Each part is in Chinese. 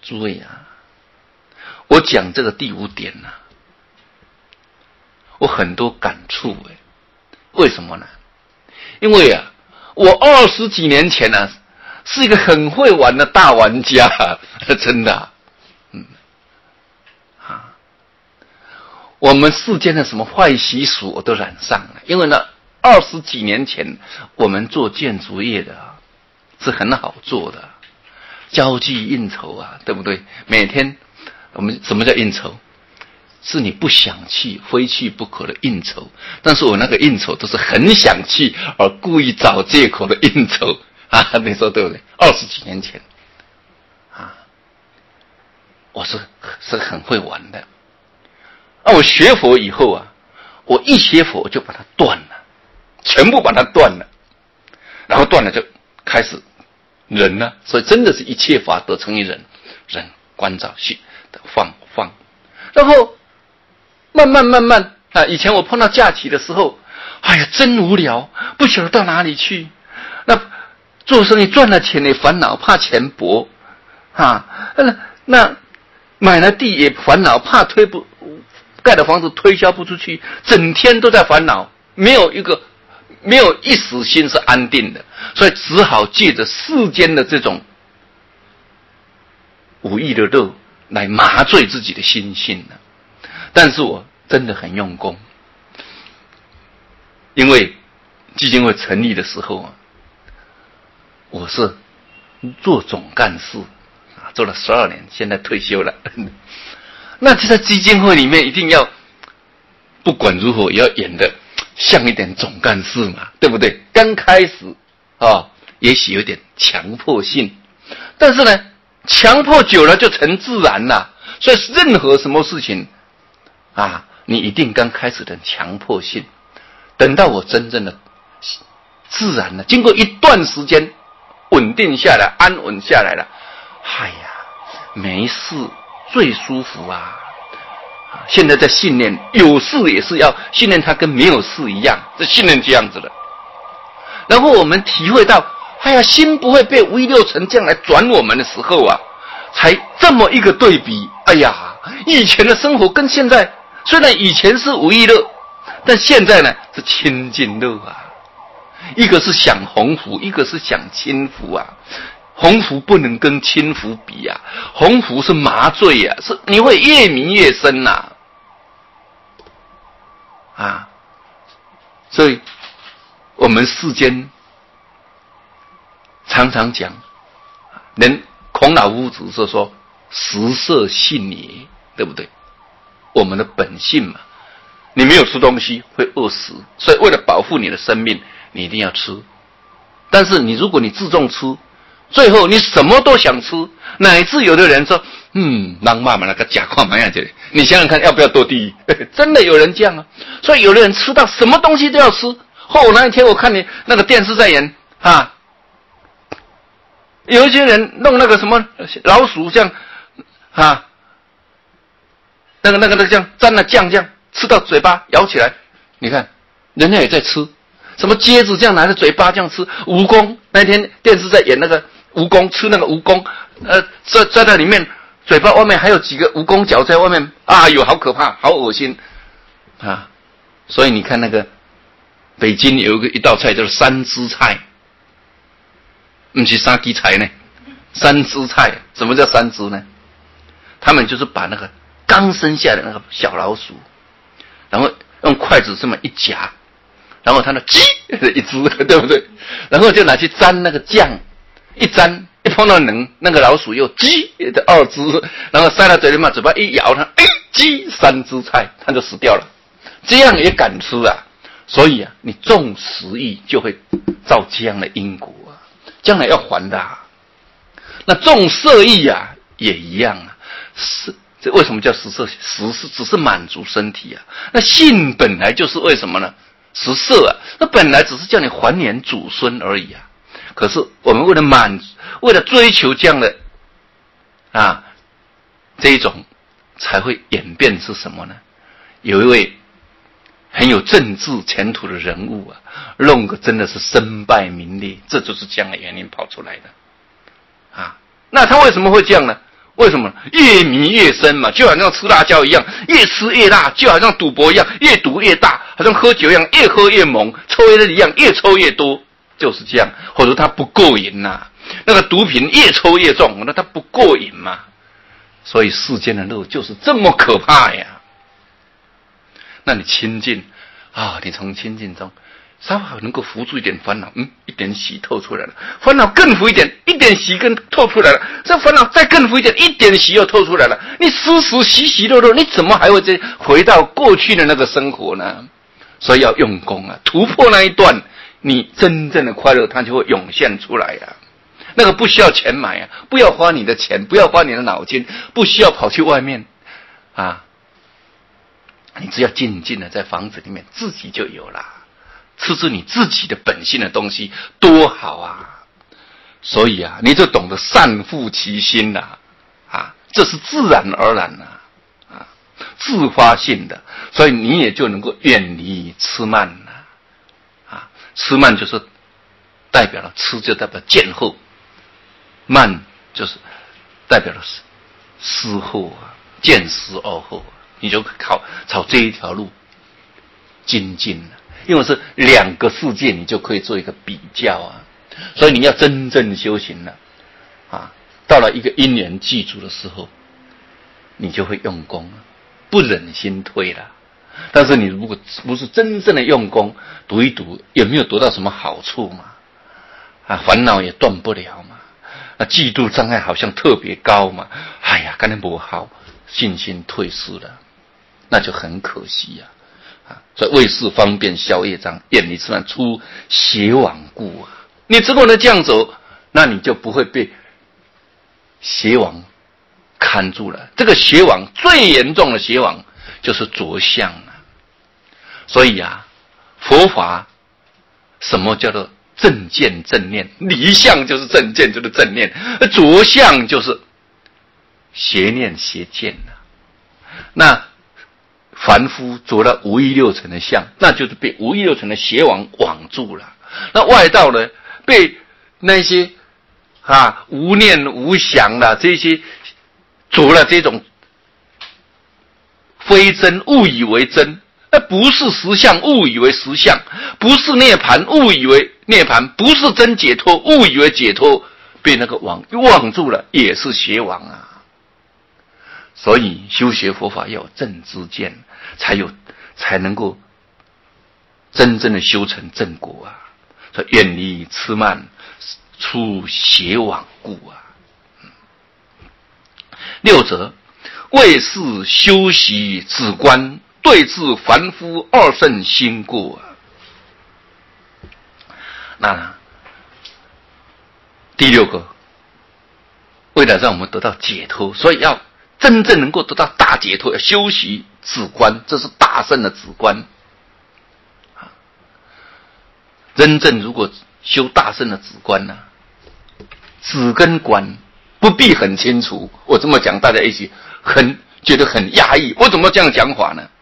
诸位啊，我讲这个第5点啊，我很多感触诶。为什么呢？因为啊，我20几年前啊，是一个很会玩的大玩家，真的我们世间的什么坏习俗我都染上了。因为呢，20几年前我们做建筑业的是很好做的，交际应酬啊，对不对？每天我们什么叫应酬？是你不想去非去不可的应酬，但是我那个应酬都是很想去而故意找借口的应酬啊，你说对不对？20几年前我是很会玩的。我学佛以后啊，我一学佛我就把它断了，全部把它断了，然后断了就开始忍了。所以真的是一切法得成于忍，忍观照性的放，然后慢慢啊，以前我碰到假期的时候，哎呀真无聊，不晓得到哪里去。那做生意赚了钱也烦恼，怕钱薄那买了地也烦恼，怕盖的房子推销不出去，整天都在烦恼，没有一时心是安定的，所以只好借着世间的这种无益的乐来麻醉自己的心性了。但是我真的很用功，因为基金会成立的时候啊，我是做总干事做了12年，现在退休了。那就在基金会里面一定要不管如何也要演得像一点总干事嘛，对不对？刚开始也许有点强迫性，但是呢强迫久了就成自然了。所以任何什么事情你一定刚开始的强迫性，等到我真正的自然了，经过一段时间稳定下来，安稳下来了，哎呀没事最舒服啊！现在在训练，有事也是要训练它跟没有事一样，这训练这样子的。然后我们体会到，哎呀，心不会被V6层这样来转我们的时候啊，才这么一个对比。哎呀，以前的生活跟现在，虽然以前是无益乐，但现在呢是清净乐啊。一个是享鸿福，一个是享清福啊。鸿福不能跟清福比啊，鸿福是麻醉啊，是你会越迷越深呐所以我们世间常常讲，连孔老夫子是说食色性也，对不对？我们的本性嘛，你没有吃东西会饿死，所以为了保护你的生命，你一定要吃。但是如果你自重吃，最后你什么都想吃，乃至有的人说人妈妈那个假矿蛮样子，你想想看要不要堕地狱？真的有人这样啊。所以有的人吃到什么东西都要吃。那一天我看你那个电视在演有一些人弄那个什么老鼠这样那个这样沾了酱这样吃到嘴巴咬起来，你看人家也在吃。什么椰子这样拿着嘴巴这样吃，蜈蚣那天电视在演那个蜈蚣，吃那个蜈蚣在那里面嘴巴外面还有几个蜈蚣脚在外面好可怕，好恶心所以你看那个北京有一道菜叫做三汁菜，不是三枝菜呢，三汁菜。什么叫三汁呢？他们就是把那个刚生下的那个小老鼠，然后用筷子这么一夹，然后它的鸡一只，对不对？然后就拿去沾那个酱，一沾一碰到冷，那个老鼠又鸡的2只，然后塞到嘴里嘛，嘴巴一咬它，鸡3只菜，它就死掉了。这样也敢吃啊？所以你重食欲就会造这样的因果将来要还的那重色欲也一样这为什么叫食色？食是只是满足身体那性本来就是为什么呢？食色那本来只是叫你繁衍祖孙而已可是我们为了追求这样的这一种，才会演变是什么呢？有一位很有政治前途的人物弄个真的是身败名裂，这就是这样的原因跑出来的那他为什么会这样呢？ 为什么？越迷越深嘛，就好像吃辣椒一样，越吃越辣，就好像赌博一样，越赌越大，好像喝酒一样，越喝越猛，抽烟一样，越抽越多，就是这样。或者他不过瘾呐，那个毒品越抽越重，那他不过瘾嘛。所以世间的乐就是这么可怕呀。那你亲近啊，你从亲近中稍好能够扶住一点烦恼，一点喜透出来了，烦恼更扶一点，一点喜更透出来了，这烦恼再更扶一点，一点喜又透出来了，你时时喜喜乐乐，你怎么还会再回到过去的那个生活呢？所以要用功啊，突破那一段，你真正的快乐它就会涌现出来啊。那个不需要钱买啊，不要花你的钱，不要花你的脑筋，不需要跑去外面啊，你只要静静的在房子里面，自己就有了。吃你自己的本性的东西，多好啊！所以啊，你就懂得善护其心啦，这是自然而然的，自发性的，所以你也就能够远离痴慢了，痴慢就是代表了痴，就代表见后，慢就是代表了思后啊，见思而后，你就朝这一条路精进了。因为是两个世界，你就可以做一个比较啊。所以你要真正修行了，到了一个因缘具足的时候，你就会用功了，不忍心退了。但是你如果不是真正的用功，读一读，也没有得到什么好处嘛，烦恼也断不了嘛，嫉妒障碍好像特别高嘛，哎呀，干得不好，信心退失了，那就很可惜呀。所以为事方便消业障，远离痴慢，出邪网故啊！你如果能这样走，那你就不会被邪网看住了。这个邪网最严重的邪网就是着相啊！所以佛法什么叫做正见正念？离相就是正见，就是正念；着相就是邪念邪见啊。那凡夫着了五欲六尘的相，那就是被五欲六尘的邪网网住了。那外道呢，被那些无念无想的这些着了这种非真，误以为真，不是实相，误以为实相，不是涅槃，误以为涅槃，不是真解脱，误以为解脱，被那个网网住了，也是邪网啊。所以修学佛法要有正知见，才能够真正的修成正果啊！所以远离痴慢，出邪网故啊！六则为是修习止观，对治凡夫二圣心故啊！那第六个，为了让我们得到解脱，所以要真正能够得到大解脱，要修习止观，这是大圣的止观。真正如果修大圣的止观呢，止跟观不必很清楚。我这么讲，大家一起觉得很压抑。我怎么这样讲法呢？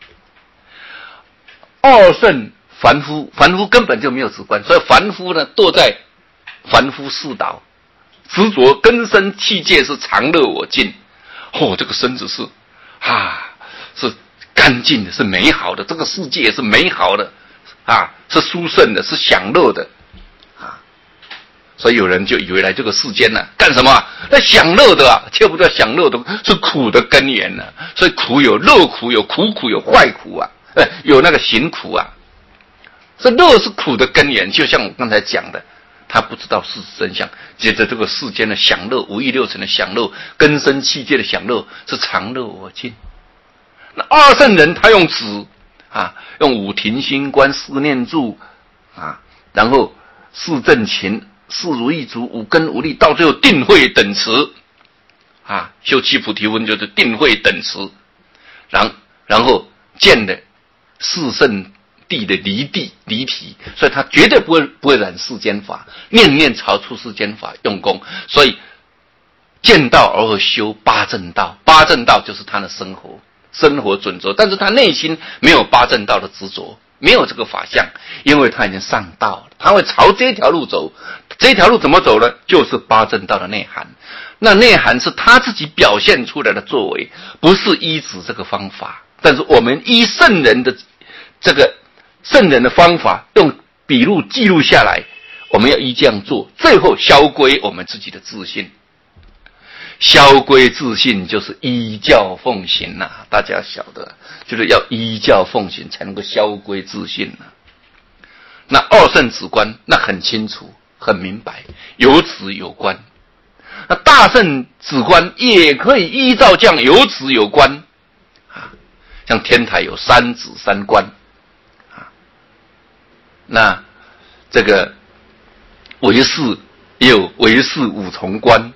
二圣凡夫根本就没有止观，所以凡夫呢堕在凡夫世道，执着根生器界是常乐我净。这个身子是干净的，是美好的，这个世界是美好的是殊胜的，是享乐的所以有人就以为来这个世间干什么？那享乐的却不知道享乐的是苦的根源所以苦有乐苦，有苦苦，有坏苦有那个行苦这乐是苦的根源，就像我刚才讲的，他不知道事实真相，觉得这个世间的享乐，五欲六尘的享乐，根生器界的享乐是常乐我净。那二圣人他用止用五停心观、四念住然后四正勤、四如意足、五根五力，到最后定慧等持修七菩提分就是定慧等持，然后见了四圣地的离体，所以他绝对不会染世间法，念念朝出世间法用功，所以见道而后修八正道，八正道就是他的生活准则，但是他内心没有八正道的执着，没有这个法相，因为他已经上道了，他会朝这条路走， 这条路怎么走呢？就是八正道的内涵。那内涵是他自己表现出来的作为，不是依止这个方法。但是我们依圣人的这个圣人的方法，用笔录记录下来，我们要依这样做，最后销归我们自己的自信。销归自信就是依教奉行呐、大家晓得，就是要依教奉行才能够销归自信呐、那二圣止观那很清楚很明白，有止有观。那大圣止观也可以依照这样有止有观啊，像天台有三止三观啊，那这个唯识也有唯识五重观。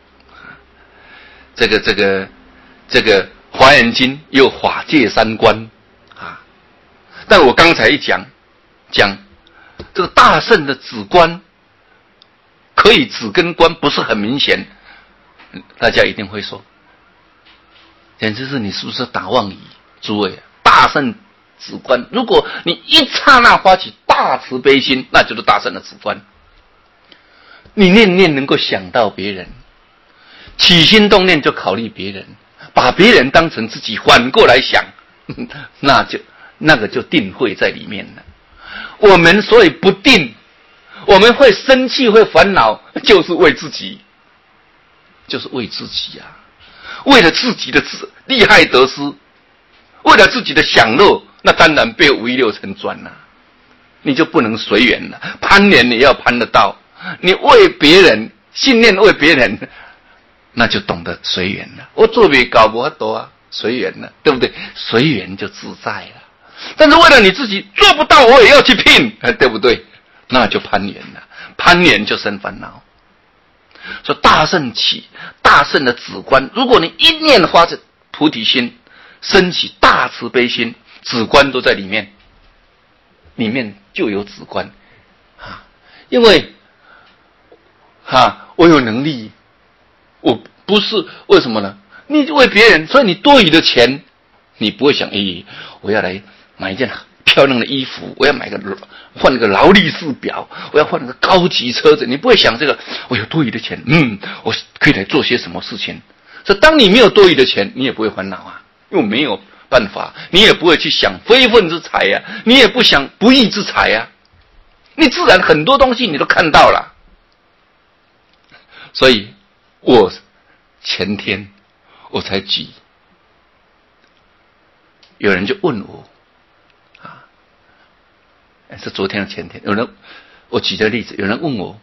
这个华严经也有法界三观啊，但我刚才一讲这个大圣的止观可以止跟观不是很明显，大家一定会说，简直是你是不是打妄语？诸位，大圣止观，如果你一刹那发起大慈悲心，那就是大圣的止观。你念念能够想到别人。起心动念就考虑别人，把别人当成自己，反过来想，那个就定慧在里面了。我们所以不定，我们会生气会烦恼，就是为自己啊，为了自己的利害得失，为了自己的享乐，那当然被五欲六尘转了，你就不能随缘了。攀缘你要攀得到，你为别人信念为别人，那就懂得随缘了。我做不到没法度啊，随缘了，对不对？随缘就自在了。但是为了你自己做不到，我也要去拼，对不对？那就攀缘了，攀缘就生烦恼。所以大圣的止观，如果你一念发着菩提心，升起大慈悲心，止观都在里面就有止观啊。因为我有能力。我不是为什么呢？你为别人，所以你多余的钱，你不会想，我要来买一件漂亮的衣服，我要换个劳力士表，我要换个高级车子，你不会想这个，我有多余的钱，我可以来做些什么事情。所以当你没有多余的钱，你也不会烦恼啊，因为没有办法，你也不会去想非分之财啊，你也不想不义之财啊，你自然很多东西你都看到了。所以我前天我才举，有人就问我是昨天的前天，我举的例子，有人问我，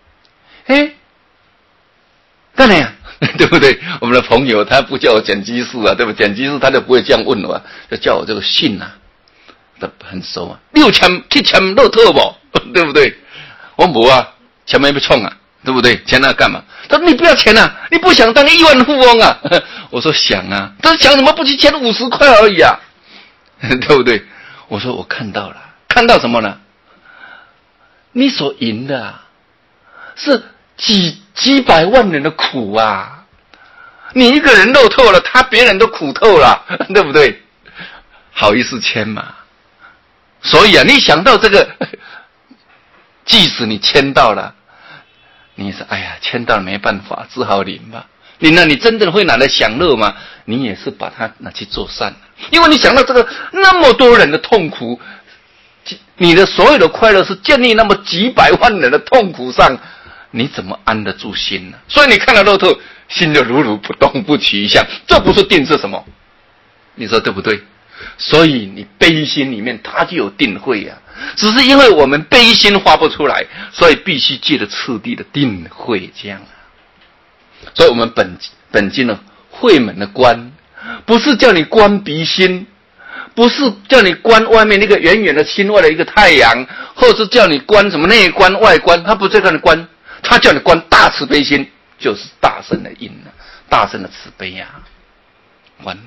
当然呀，对不对？我们的朋友他不叫我简居士啊，对不对？简居士他就不会这样问我啊，就叫我这个姓啊，很熟啊，6000、7000乐透不，对不对？我没啊，钱没被冲啊。对不对？钱那干嘛？他说你不要钱啊，你不想当亿万富翁啊？我说想啊，他说想什么不去签50块而已啊，对不对？我说我看到了，看到什么呢？你所赢的是几百万人的苦啊！你一个人漏透了，别人都苦透了，对不对？好意思签嘛？所以你想到这个，即使你签到了。你说签到了没办法，只好领吧。你真正会拿来享乐吗？你也是把它拿去做善，因为你想到这个那么多人的痛苦，你的所有的快乐是建立那么几百万人的痛苦上，你怎么安得住心呢？所以你看到乐透，心就如如不动，不起一相，这不是定是什么？你说对不对？所以你悲心里面它就有定慧啊，只是因为我们悲心发不出来，所以必须借着次第的定慧这样啊。所以我们本经的慧门的观，不是叫你观鼻心，不是叫你观外面那个远远的心外的一个太阳，或者是叫你观什么内观外观，它不是叫你观，它叫你观大慈悲心，就是大圣的因啊，大圣的慈悲啊，观。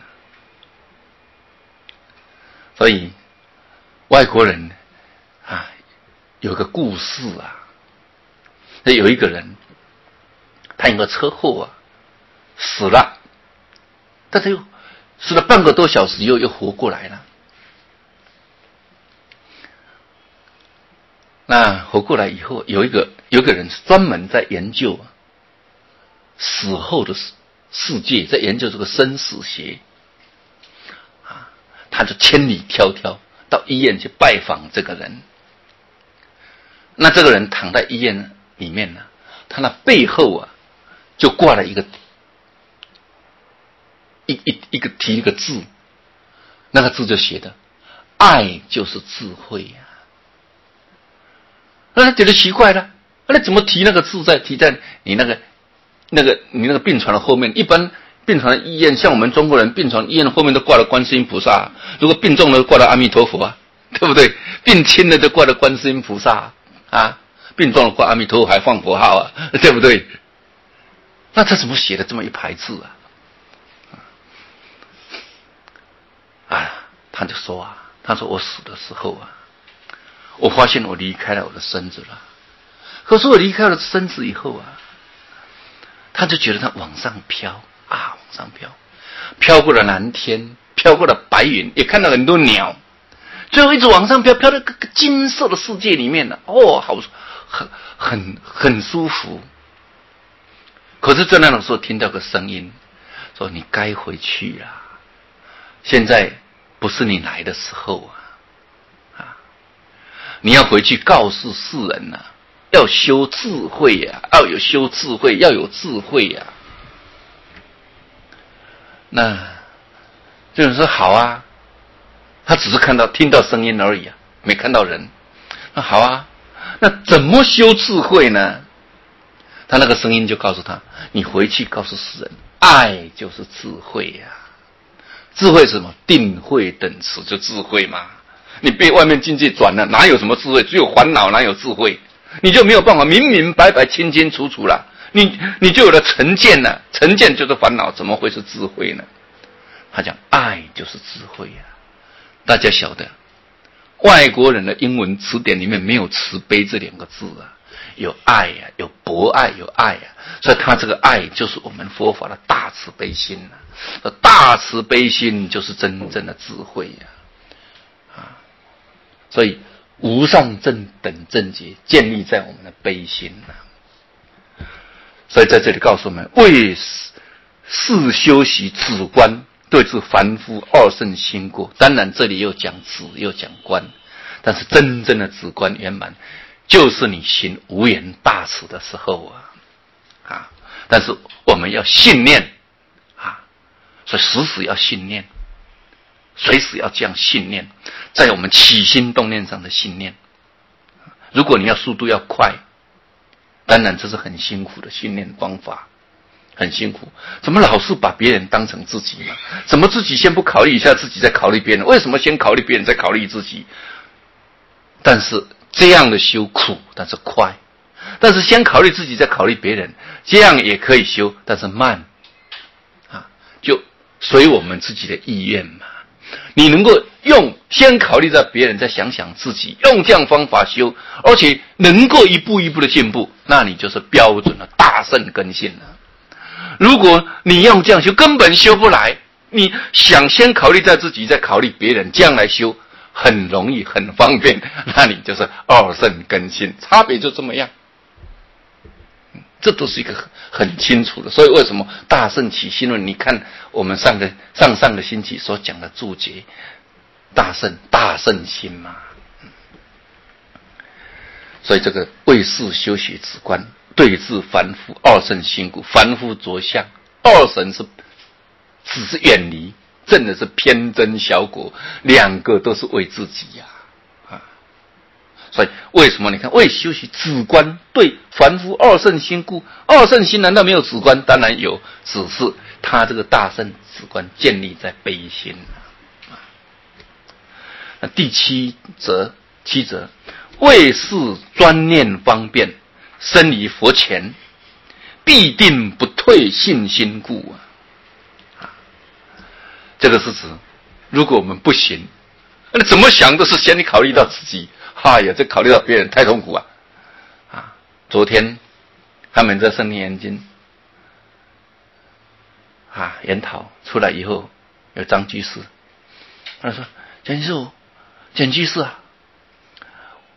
所以外国人有个故事啊，有一个人他有个车祸死了，但是又死了半个多小时又活过来了。那活过来以后，有一个有个人是专门在研究死后的世界，在研究这个生死学啊，他就千里迢迢到医院去拜访这个人。那这个人躺在医院里面呢，他那背后啊就挂了一个提一个字，那个字就写的爱就是智慧呀。那他觉得奇怪了，那怎么提那个字提在你那个病床的后面？一般病床的医院，像我们中国人病床医院的后面都挂了观世音菩萨，如果病重了挂了阿弥陀佛啊，对不对？病轻了就挂了观世音菩萨啊，病重了挂阿弥陀佛还放佛号啊，对不对？那他怎么写的这么一排字啊？他就说他说我死的时候我发现我离开了我的身子了。可是我离开了身子以后他就觉得他往上飘往上飘，飘过了蓝天，飘过了白云，也看到很多鸟，最后一直往上飘，飘到个金色的世界里面了。好，很舒服。可是在那种时候听到个声音说：“你该回去了，现在不是你来的时候你要回去告诉世人要修智慧要有修智慧，要有智慧那这人说好他只是听到声音而已没看到人。那好那怎么修智慧呢？他那个声音就告诉他：你回去告诉世人，爱就是智慧智慧是什么？定慧等持就智慧嘛。你被外面境界转了，哪有什么智慧？只有烦恼，哪有智慧？你就没有办法明明白白清清楚楚了，你就有了成见了，成见就是烦恼，怎么会是智慧呢？他讲爱就是智慧大家晓得外国人的英文词典里面没有慈悲这两个字有爱有博爱，有爱所以他这个爱就是我们佛法的大慈悲心大慈悲心就是真正的智慧所以无上正等正觉建立在我们的悲心所以在这里告诉我们，为是修习止观，对治凡夫二圣心过。当然这里又讲止又讲观，但是真正的止观圆满就是你行无缘大慈的时候但是我们要信念所以时时要信念，随时要这样信念，在我们起心动念上的信念。如果你要速度要快，当然这是很辛苦的训练方法，很辛苦。怎么老是把别人当成自己呢？怎么自己先不考虑一下自己再考虑别人？为什么先考虑别人再考虑自己？但是这样的修苦，但是快。但是先考虑自己再考虑别人，这样也可以修，但是慢就随我们自己的意愿嘛。你能够先考虑到别人，再想想自己，用这样方法修，而且能够一步一步的进步，那你就是标准的大圣根性了。如果你用这样修，根本修不来。你想先考虑到自己，再考虑别人，这样来修很容易很方便，那你就是二圣根性，差别就这么样。这都是一个很清楚的。所以为什么大圣起心论，你看我们上个星期所讲的注解，大圣心嘛。所以这个为是修习止观，对治凡夫二圣心故。凡夫着相，二圣只是远离，真的是偏真小果，两个都是为自己所以为什么你看为修习止观，对凡夫二圣心故。二圣心难道没有止观？当然有，只是他这个大圣止观建立在悲心那第七则为是专念方便，生于佛前，必定不退信心故这个是指如果我们不行，那怎么想都是先考虑到自己，这考虑到别人太痛苦昨天他们在圣灵研经研讨出来以后，有张居士，他说：简居士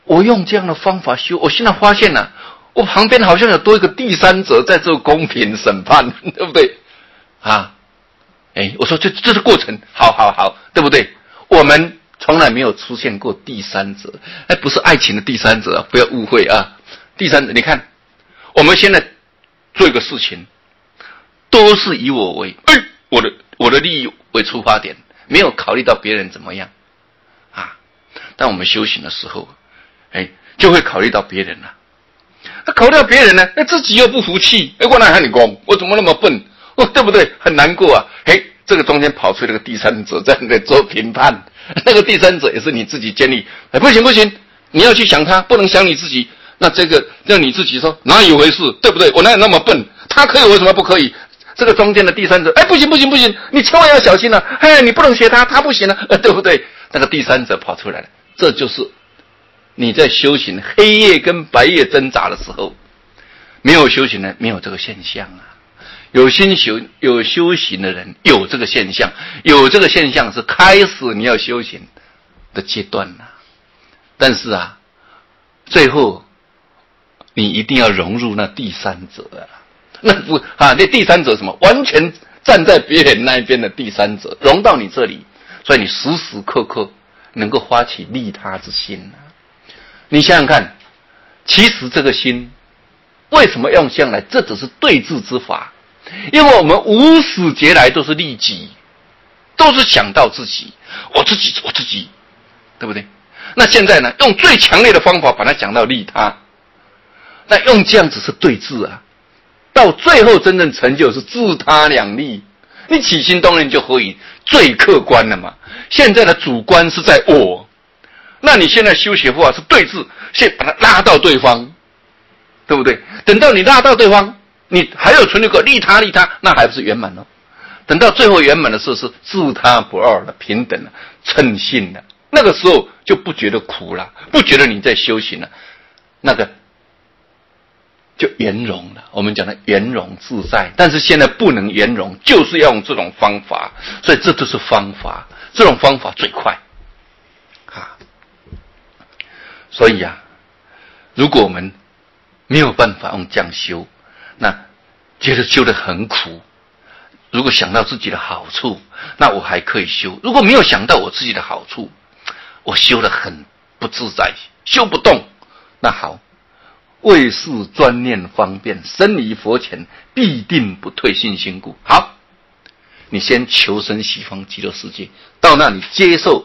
我用这样的方法修，我现在发现了，我旁边好像有多一个第三者在做公平审判，对不对？啊，我说这是过程，好，对不对？我们从来没有出现过第三者，不是爱情的第三者，不要误会啊。第三者，你看，我们现在做一个事情，都是以我为我的利益为出发点，没有考虑到别人怎么样啊。当我们修行的时候，就会考虑到别人了。那考虑到别人呢，自己又不服气，我哪和你讲，我怎么那么笨？对不对？很难过啊。这个中间跑出那个第三者在那做评判，那个第三者也是你自己建立。不行，你要去想他，不能想你自己。那这个让你自己说哪有回事，对不对？我哪有那么笨？他可以，为什么不可以？这个中间的第三者，不行，你千万要小心了。你不能学他，他不行了，对不对？那个第三者跑出来了，这就是你在修行黑夜跟白夜挣扎的时候，没有修行的没有这个现象啊。有修行的人有这个现象，有这个现象是开始你要修行的阶段啊。但是啊，最后你一定要融入那第三者啊。那第三者什么？完全站在别人那一边的第三者，融到你这里，所以你时时刻刻能够发起利他之心啊。你想想看，其实这个心为什么用相来？这只是对治之法，因为我们无始劫来都是利己，都是想到自己，我自己，对不对？那现在呢，用最强烈的方法把它讲到利他，那用这样子是对治啊。到最后真正成就是自他两利，你起心动念就可以最客观了嘛。现在的主观是在我，那你现在修学佛法是对治，先把它拉到对方，对不对？等到你拉到对方，你还有存留个利他，那还不是圆满哦。等到最后圆满的时候是自他不二了，平等了，称性了，那个时候就不觉得苦了，不觉得你在修行了，那个就圆融了。我们讲的圆融自在，但是现在不能圆融，就是要用这种方法，所以这就是方法，这种方法最快啊。所以啊，如果我们没有办法用这样修，那觉得修得很苦。如果想到自己的好处，那我还可以修；如果没有想到我自己的好处，我修得很不自在，修不动。那好，为是专念方便，生离佛前必定不退信心故。好，你先求生西方极乐世界，到那里接受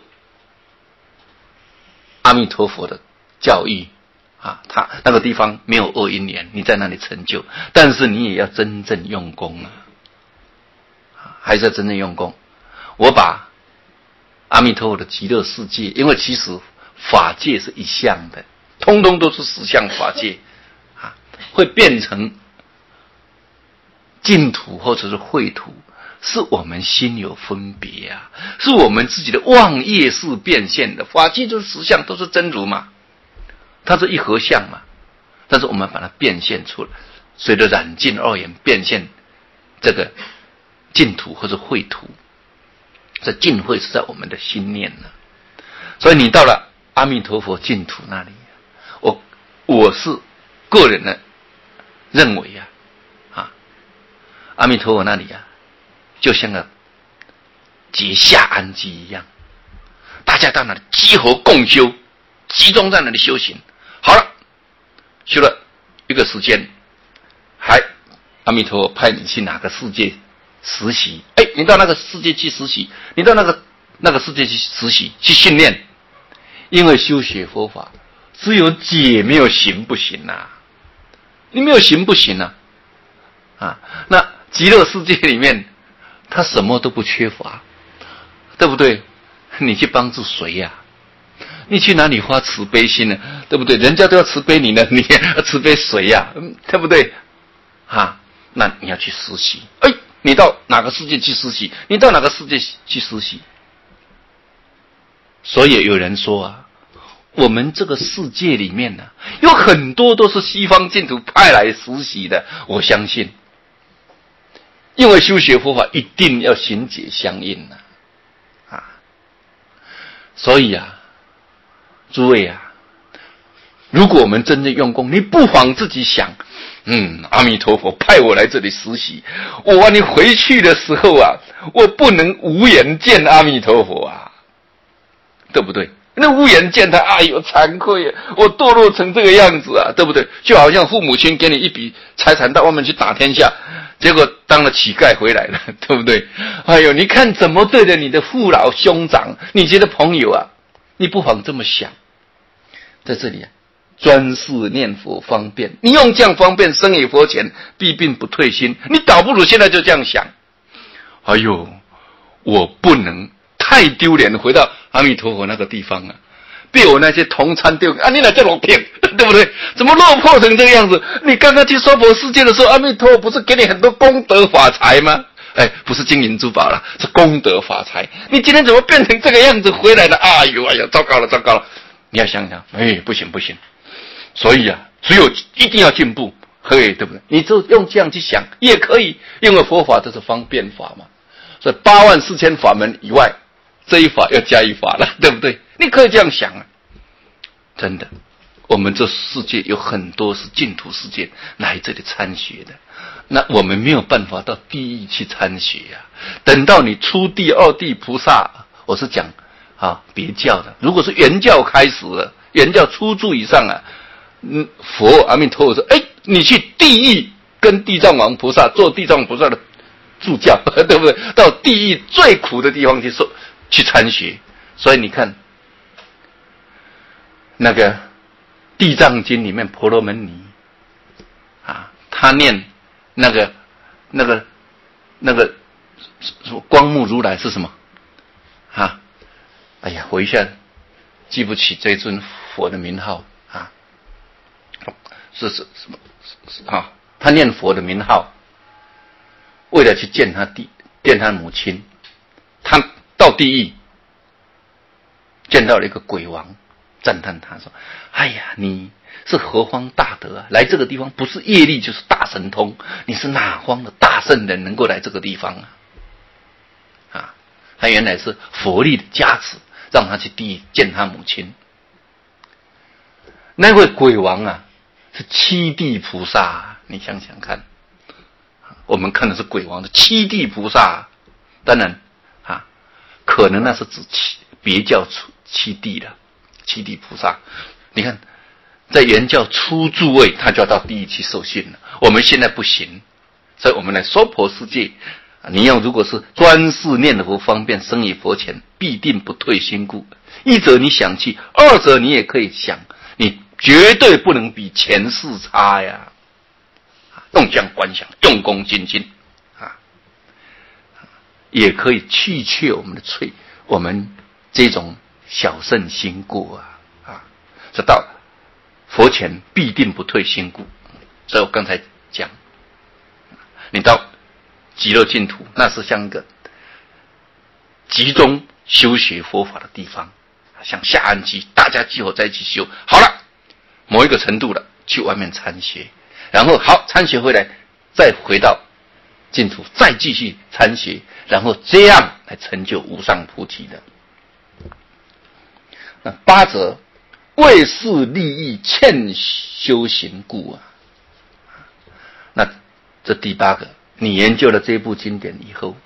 阿弥陀佛的教育啊，他那个地方没有恶因缘，你在那里成就，但是你也要真正用功啊，还是要真正用功。我把阿弥陀佛的极乐世界，因为其实法界是一向的，通通都是实相法界啊，会变成净土或者是秽土，是我们心有分别啊，是我们自己的妄业式变现的。法界就是实相，都是真如嘛，它是一合相嘛，但是我们把它变现出来，随着染净二元变现这个净土或者秽土。这净慧是在我们的心念呢，所以你到了阿弥陀佛净土那里，我是个人的认为啊，阿弥陀佛那里就像个结下安基一样，大家到那里集合共修，集中在那里修行。好了，修了一个时间，阿弥陀佛派你去哪个世界实习，你到那个世界去实习，你到那个世界去实习去训练，因为修学佛法只有解没有行不行啊，你没有行不行啊，那极乐世界里面他什么都不缺乏，对不对？你去帮助谁呀？你去哪里发慈悲心呢？对不对？人家都要慈悲你呢，你要慈悲谁呀？对不对？那你要去实习，你到哪个世界去实习？你到哪个世界去实习？所以有人说我们这个世界里面有很多都是西方净土派来实习的。我相信，因为修学佛法一定要行解相应所以诸位如果我们真正用功，你不妨自己想，阿弥陀佛派我来这里实习，我你回去的时候啊，我不能无颜见阿弥陀佛啊，对不对？那无颜见他，哎呦，惭愧啊！我堕落成这个样子啊，对不对？就好像父母亲给你一笔财产到外面去打天下，结果当了乞丐回来了，对不对？哎呦，你看怎么对着你的父老兄长，你觉得朋友啊，你不妨这么想，在这里啊，专事念佛方便，你用这样方便生于佛前，必并不退心。你倒不如现在就这样想，哎呦，我不能太丢脸了，回到阿弥陀佛那个地方啊，被我那些同参丢啊！你哪叫我骗，对不对？怎么落魄成这个样子？你刚刚去娑婆世界的时候，阿弥陀佛不是给你很多功德法财吗？不是金银珠宝啦，是功德法财。你今天怎么变成这个样子回来了？哎呦，糟糕了，糟糕了！你要想想，不行不行。所以啊，只有一定要进步，对不对？你就用这样去想也可以，因为佛法这是方便法嘛。所以84000法门以外，这一法要加一法了，对不对？你可以这样想啊，真的，我们这世界有很多是净土世界来这里参学的，那我们没有办法到地狱去参学啊。等到你初地、二地菩萨，我是讲别教的，如果是原教开始了，原教初住以上啊，佛阿弥陀佛说，你去地狱跟地藏王菩萨做地藏王菩萨的助教，对不对？到地狱最苦的地方去参学。所以你看那个地藏经里面婆罗门尼他念那个光目如来是什么我一下记不起这尊佛的名号是什么他念佛的名号，为了去见他母亲，他到地狱见到了一个鬼王，赞叹他说：“哎呀，你是何方大德啊？来这个地方不是业力就是大神通，你是哪方的大圣人能够来这个地方啊？”他原来是佛力的加持，让他去地狱见他母亲。那位鬼王是七地菩萨，你想想看，我们看的是鬼王的七地菩萨，当然可能那是指别教七地的七地菩萨。你看，在原教初住位，他就要到地狱去受训了。我们现在不行，所以我们来娑婆世界，你要如果是专事念佛方便生于佛前，必定不退心故。一者你想去，二者你也可以想，你绝对不能比前世差呀！用这样观想，用功精进也可以去却我们的我们这种小圣心故这到佛前必定不退心故。所以我刚才讲，你到极乐净土，那是像一个集中修学佛法的地方，像下安居，大家集合在一起修好了，某一个程度了，去外面参学，然后好参学回来，再回到净土，再继续参学，然后这样来成就无上菩提的。那8者为是利益欠修行故那这第8个，你研究了这部经典以后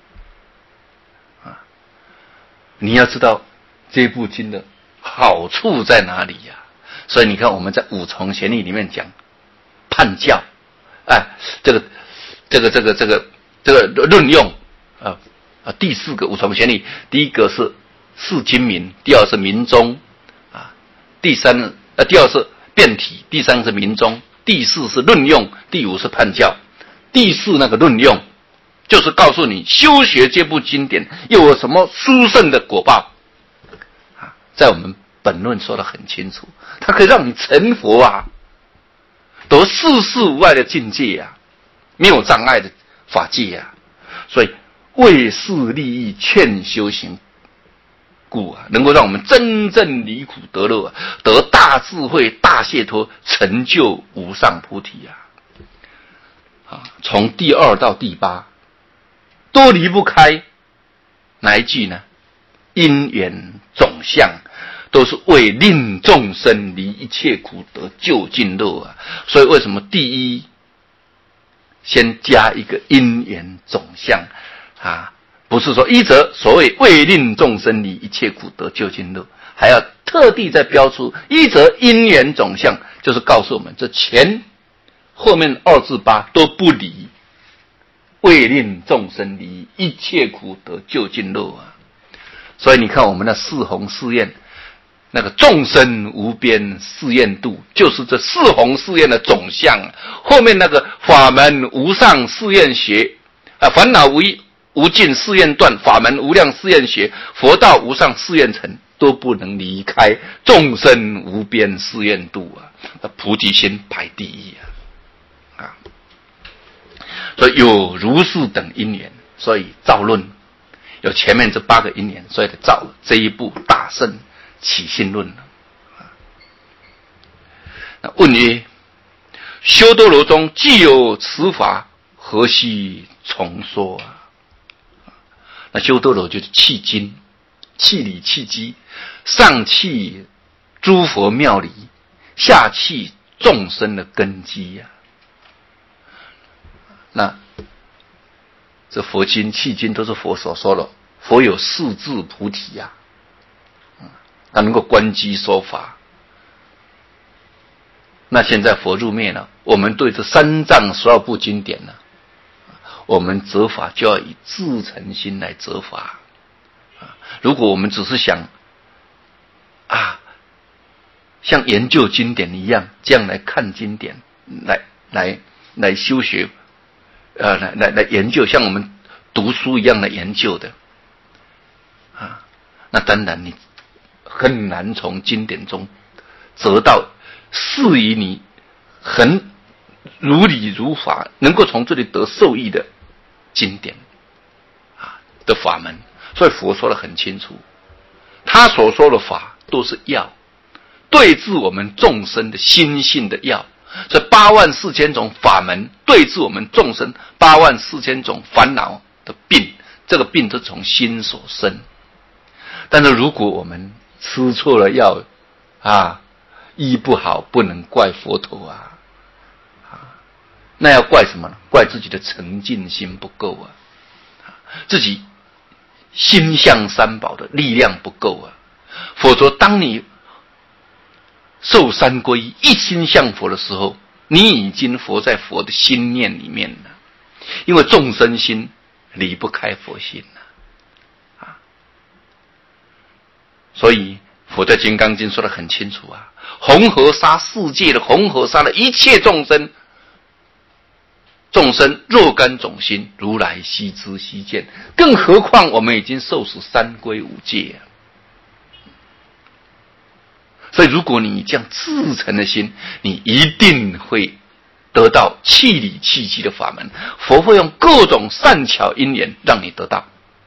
你要知道这部经的好处在哪里呀？所以你看我们在五重贤义里面讲判教这个论用第4个五重贤义，第一个是释经明，第二是明宗第二是辩体，第三是明宗，第4是论用，第5是判教。第4那个论用就是告诉你修学这部经典又有什么殊胜的果报在我们本论说得很清楚，它可以让你成佛得世事无碍的境界没有障碍的法界所以为是利益劝修行故能够让我们真正离苦得乐得大智慧大解脱，成就无上菩提从第2到第8都离不开哪一句呢？因缘总相， 都是为令众生离一切苦得究竟乐啊。所以为什么第一先加一个因缘总相啊？不是说一则所谓为令众生离一切苦得究竟乐，还要特地再标出一则因缘总相，就是告诉我们这前后面2至8都不离为令众生离一切苦得究竟乐啊。所以你看我们的四弘誓愿，那个众生无边誓愿度，就是这四弘誓愿的总相。后面那个法门无上誓愿学烦恼无尽誓愿断，法门无量誓愿学，佛道无上誓愿成，都不能离开众生无边誓愿度啊。那菩提心排第一啊。所以有如是等因缘，所以造论有前面这8个因缘，所以造这一部大圣起信论。那问曰：修多罗中既有此法，何须重说啊？那修多罗就是契经，契理契机，上契诸佛妙理，下契众生的根基呀。那这佛经契经都是佛所说的，佛有4智菩提呀，他能够观机说法。那现在佛入灭了，我们对这3藏12部经典呢，我们责法就要以至诚心来责法。如果我们只是想像研究经典一样，这样来看经典，来修学，来研究，像我们读书一样的研究的那当然你很难从经典中得到适宜你很如理如法，能够从这里得受益的经典的法门。所以佛说得很清楚，他所说的法都是药，对治我们众生的心性的药。这84000种法门对治我们众生84000种烦恼的病，这个病都从心所生。但是如果我们吃错了药医不好，不能怪佛陀那要怪什么呢？怪自己的诚敬心不够自己心向三宝的力量不够否则当你受三皈依，一心向佛的时候，你已经活在佛的心念里面了。因为众生心离不开佛心所以佛在《金刚经》说得很清楚恒河沙世界的恒河沙的一切众生若干种心，如来悉知悉见，更何况我们已经受持三皈五戒所以如果你这样至诚的心，你一定会得到契理契机的法门。佛会用各种善巧因缘让你得到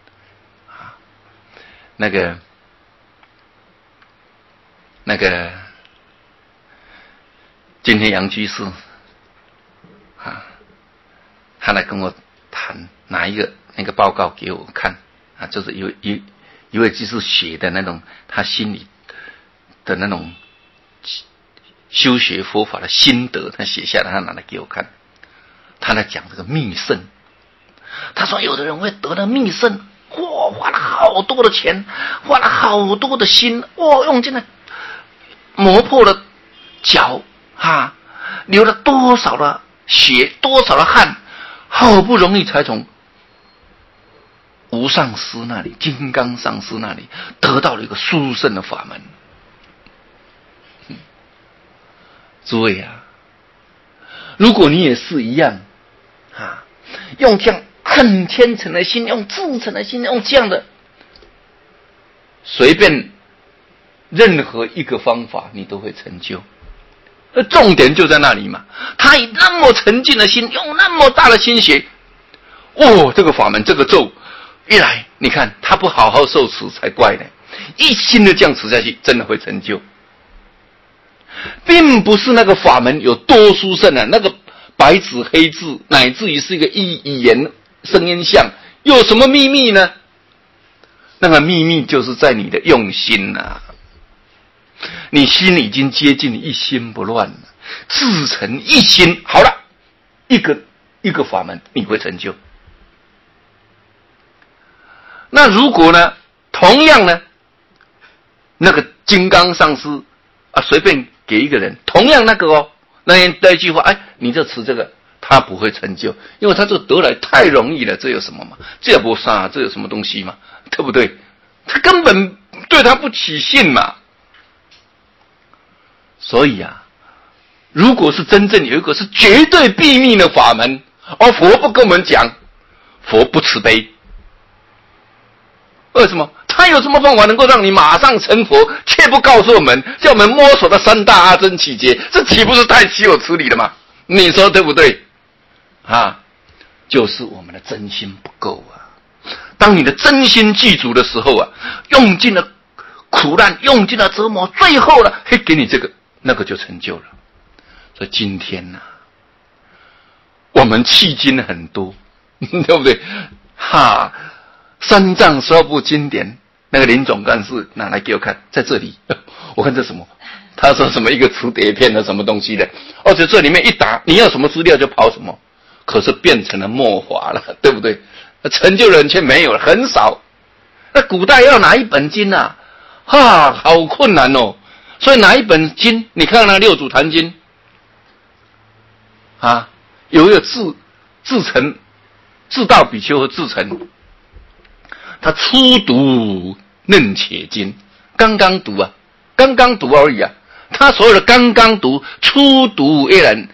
那个今天杨居士他来跟我谈拿那个报告给我看就是一位居士写的那种他心里的那种修学佛法的心得，他写下来，他拿来给我看。他在讲这个密圣，他说有的人会得了密圣，花了好多的钱，花了好多的心，用尽了磨破了脚流了多少的血，多少的汗，好不容易才从无上师那里、金刚上师那里得到了一个殊胜的法门。诸位如果你也是一样用这样很虔诚的心，用至诚的心，用这样的随便任何一个方法你都会成就。重点就在那里嘛，他以那么沉静的心，用那么大的心血，这个法门这个咒一来，你看他不好好受持才怪呢，一心的这样持下去，真的会成就。并不是那个法门有多殊胜那个白纸黑字，乃至于是一个语言声音相，有什么秘密呢？那个秘密就是在你的用心你心已经接近一心不乱了，自成一心。好了，一个法门你会成就。那如果呢，同样呢，那个金刚上师啊，随便给一个人，同样那个哦，那句话，哎，你就持这个，他不会成就，因为他这得来太容易了，这有什么嘛？这也不杀，这有什么东西嘛？对不对？他根本对他不起信嘛。所以啊，如果是真正有一个是绝对秘密的法门，而佛不跟我们讲，佛不慈悲。为什么？他有什么方法能够让你马上成佛，却不告诉我们，叫我们摸索的三大阿僧祇劫，这岂不是太岂有此理了吗？你说对不对？啊，就是我们的真心不够啊。当你的真心具足的时候啊，用尽了苦难，用尽了折磨，最后呢，嘿，给你这个那个就成就了。所以今天呢，我们迄今很多，对不对？哈，三藏12部经典，那个林总干事拿来给我看，在这里，我看这什么？他说什么一个磁碟片的什么东西的，而且这里面一打，你要什么资料就跑什么，可是变成了末法了，对不对？成就人却没有了，很少。那古代要哪一本经啊？哈，好困难哦。所以哪一本经？你看那六祖坛经啊，有一个自成自道比丘和自成，他初读楞伽经，刚刚读啊，刚刚读而已啊。他所有的刚刚读，初读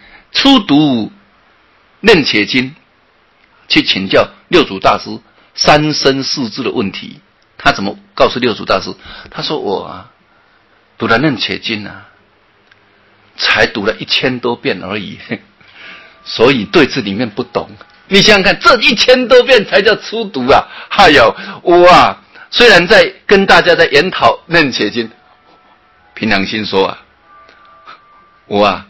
楞伽经，去请教六祖大师三生四智的问题。他怎么告诉六祖大师？他说我啊，读了楞伽经啊，才读了1000多遍而已，所以对这里面不懂。你想想看，这1000多遍才叫初读啊！哎呦，我啊，虽然在跟大家在研讨楞伽经，凭良心说啊，我啊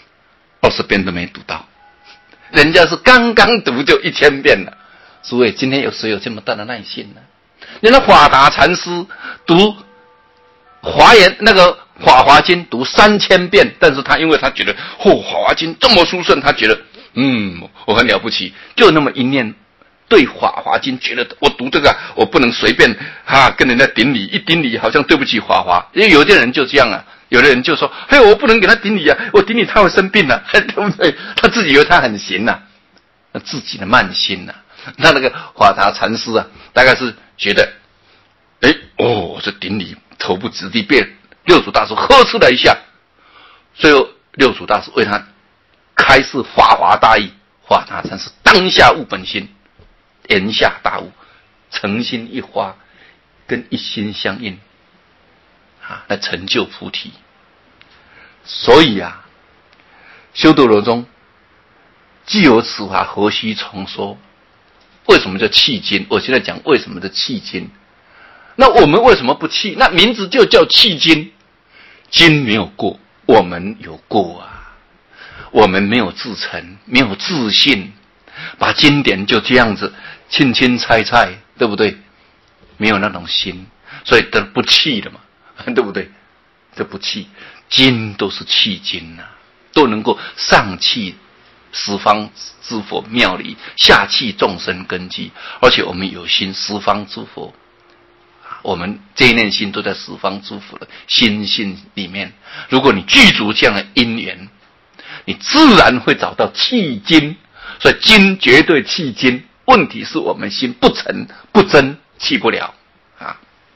20遍都没读到，人家是刚刚读就1000遍了。所以今天有谁有这么大的耐心呢？人家法达禅师读华严那个法华经读3000遍，但是他因为他觉得法华经这么殊胜，他觉得我很了不起，就那么一念对法华经觉得我读这个我不能随便跟人家顶礼，一顶礼好像对不起法华。因为有的人就这样啊，有的人就说嘿，我不能给他顶礼啊，我顶礼他会生病啊，对不对？他自己以为他很行啊，那自己的慢心啊。那个法达禅师啊，大概是觉得这顶礼头不直地被六祖大师呵斥了一下，最后六祖大师为他开示法华大义，法达禅师当下悟本心，言下大悟，诚心一花，跟一心相应来成就菩提。所以啊，修道罗中既有此法，何须重说？为什么叫弃经？我现在讲为什么叫弃经。那我们为什么不弃？那名字就叫弃经，经没有过，我们有过啊。我们没有自诚，没有自信，把经典就这样子轻轻猜猜，对不对？没有那种心，所以都不弃的嘛，对不对？这不弃，经都是弃经啊，都能够上弃十方诸佛妙理，下弃众生根基，而且我们有心十方诸佛，我们这一念心都在十方诸佛的心性里面。如果你具足这样的因缘，你自然会找到弃经。所以经绝对弃经，问题是我们心不诚不真，弃不了啊。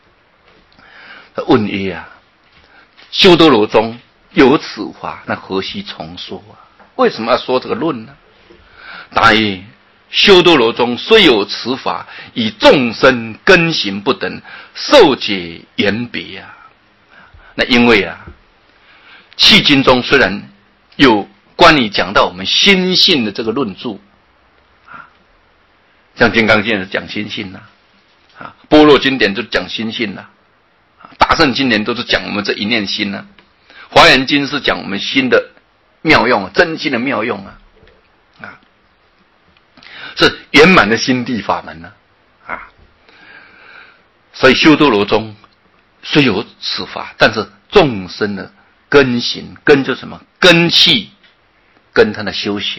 问曰啊，修多罗中有此法，那何须重说啊？为什么要说这个论呢？答曰：修多罗中虽有此法，以众生根行不等，受解言别啊。那因为啊，弃经中虽然有关于讲到我们心性的这个论著像金刚经是讲心性般若经典就讲心性大乘经典都是讲我们这一念心华严经是讲我们心的妙用真心的妙用是圆满的心地法门所以修多罗中虽有此法，但是众生的根行，根就是什么？根气，跟他的修行。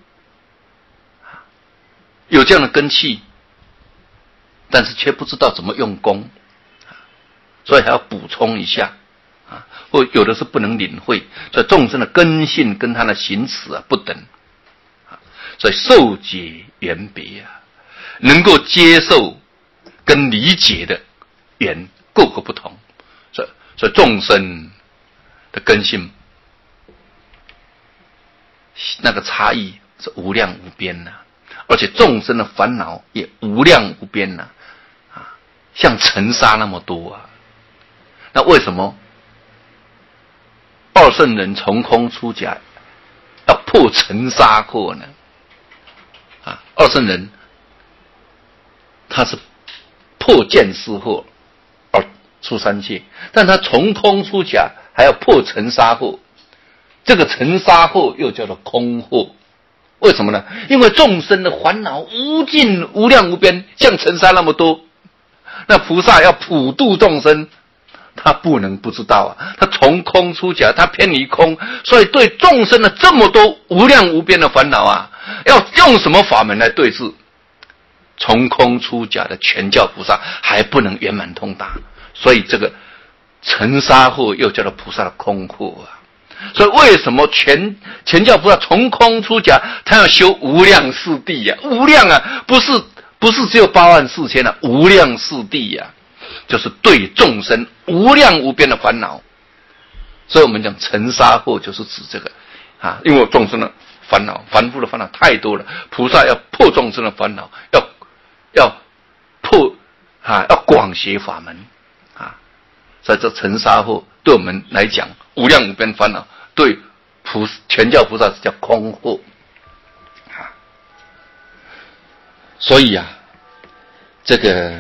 有这样的根气，但是却不知道怎么用功，所以还要补充一下啊，或有的是不能领会，所以众生的根性跟他的行持不等，所以受解缘别啊，能够接受跟理解的缘各个不同，所以众生的根性那个差异是无量无边的，而且众生的烦恼也无量无边的啊，像尘沙那么多啊。那为什么二圣人从空出假要破尘沙惑呢？啊，二圣人他是破见思惑而出三界，但他从空出假还要破尘沙惑，这个尘沙惑又叫做空惑。为什么呢？因为众生的烦恼无尽无量无边，像尘沙那么多，那菩萨要普度众生，他不能不知道啊，他从空出假，他偏离空，所以对众生的这么多无量无边的烦恼啊，要用什么法门来对治？从空出假的全教菩萨还不能圆满通达，所以这个尘沙惑又叫做菩萨的空惑啊。所以为什么全教菩萨从空出假，他要修无量四谛啊？无量啊，不是只有84000啊，无量四谛啊，就是对众生无量无边的烦恼。所以我们讲尘沙惑就是指这个啊，因为众生的烦恼，凡夫的烦恼太多了，菩萨要破众生的烦恼，要破啊，要广学法门啊。所以这尘沙惑对我们来讲，无量无边烦恼，对全教菩萨是叫空惑啊。所以啊，这个，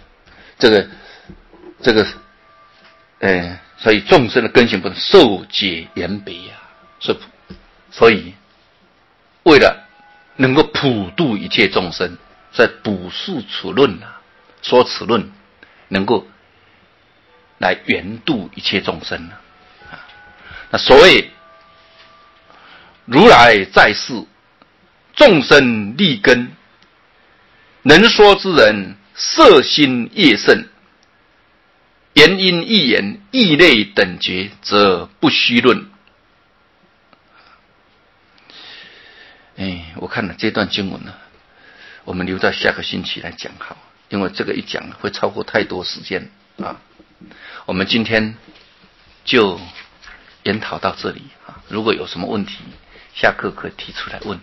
所以众生的根性不能受解缘别啊。所以为了能够普度一切众生，在补述此论啊，说此论能够来圆度一切众生啊。那所谓如来在世，众生立根，能说之人色心业甚，言因一言异类等觉，则不虚论。我看了这段经文呢，我们留在下个星期来讲好，因为这个一讲会超过太多时间啊。我们今天就研讨到这里啊，如果有什么问题，下课可以提出来问。